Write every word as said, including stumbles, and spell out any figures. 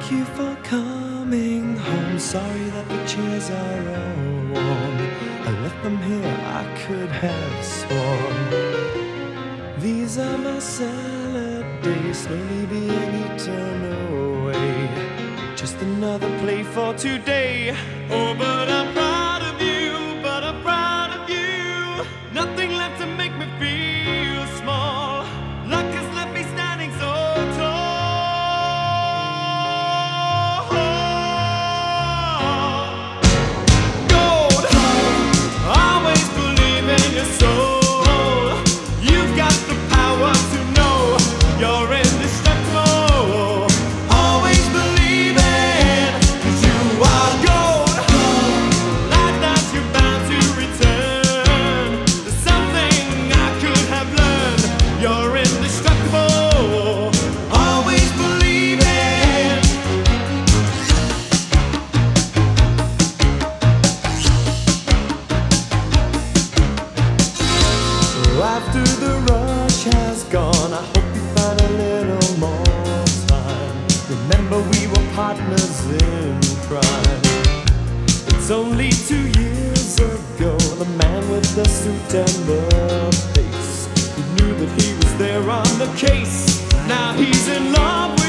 Thank you for coming home. Sorry that the chairs are all warm. I left them here, I could have sworn. These are my salad days, slowly being eaten away. Just another play for today. Oh, but I'm proud of you, but I'm proud of you. Nothing left to make me feel small. Luck has left me standing so tall. Gold, always believe in your soul. You've got the power to know you're indestructible. Always believe it, 'cause you are gold. Like that you're bound to return. There's something I could have learned. You're indestructible. Always believe it. So after the rush has gone, I hope you find a little more time. Remember we were partners in crime. It's only two years ago, the man with the suit and the face, who knew that he was there on the case. Now he's in love with